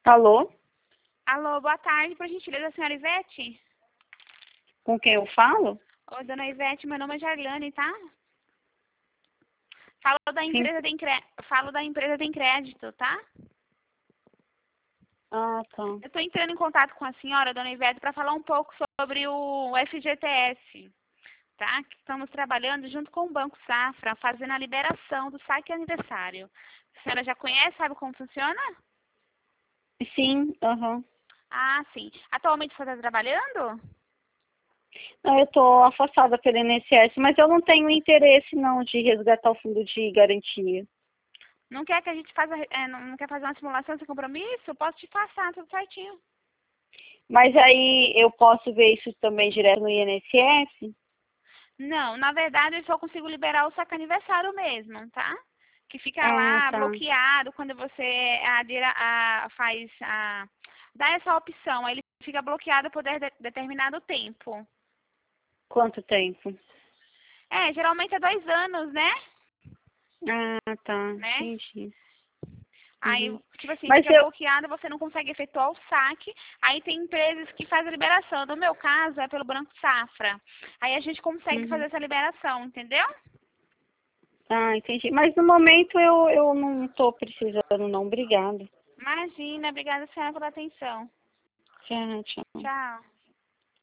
Alô? Alô, boa tarde, por gentileza, senhora Ivete? Com quem eu falo? Oi, dona Ivete, meu nome é Jarlane, tá? Falo da empresa Tem Crédito, tá? Ah, tá. Eu tô entrando em contato com a senhora, dona Ivete, para falar um pouco sobre o FGTS, tá? Que estamos trabalhando junto com o Banco Safra, fazendo a liberação do saque aniversário. A senhora já conhece, sabe como funciona? Sim, aham. Ah, sim. Atualmente você está trabalhando? Não, eu tô afastada pelo INSS, mas eu não tenho interesse não de resgatar o fundo de garantia. Não quer que a gente faça, não quer fazer uma simulação sem compromisso? Eu posso te passar tudo certinho. Mas aí eu posso ver isso também direto no INSS? Não, na verdade eu só consigo liberar o saque aniversário mesmo, tá? Que fica Ah, lá tá. bloqueado quando você dá essa opção, aí ele fica bloqueado por determinado tempo. Quanto tempo? Geralmente é 2 anos, né? Ah, tá. Né? Entendi. Aí, Uhum. tipo assim, Mas fica eu... bloqueado, você não consegue efetuar o saque. Aí tem empresas que fazem a liberação. No meu caso, é pelo Banco Safra. Aí a gente consegue fazer Uhum. essa liberação, entendeu? Ah, entendi. Mas no momento eu não tô precisando não. Obrigada. Imagina, obrigada, senhora, pela atenção. Tchau, tchau. Tchau.